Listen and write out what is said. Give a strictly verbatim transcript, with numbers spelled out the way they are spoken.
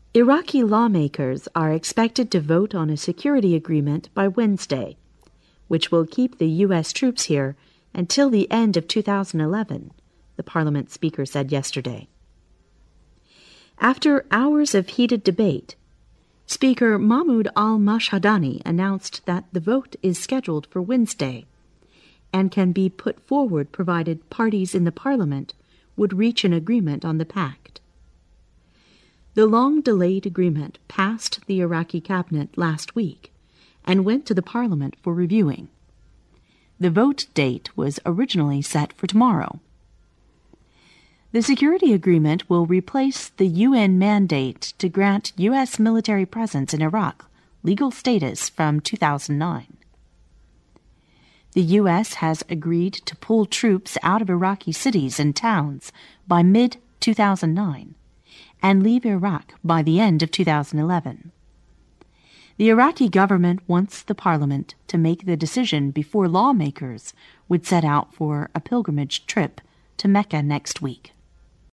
Iraqi lawmakers are expected to vote on a security agreement by Wednesday, which will keep the U S troops here until the end of two thousand eleven, the parliament speaker said yesterday. After hours of heated debate, Speaker Mahmoud al-Mashhadani announced that the vote is scheduled for Wednesday and can be put forward provided parties in the parliament would reach an agreement on the pact. The long-delayed agreement passed the Iraqi cabinet last week and went to the parliament for reviewing. The vote date was originally set for tomorrow. The security agreement will replace the U N mandate to grant U S military presence in Iraq legal status from two thousand nine. The U S has agreed to pull troops out of Iraqi cities and towns by mid two thousand nine and leave Iraq by the end of two thousand eleven. The Iraqi government wants the parliament to make the decision before lawmakers would set out for a pilgrimage trip to Mecca next week.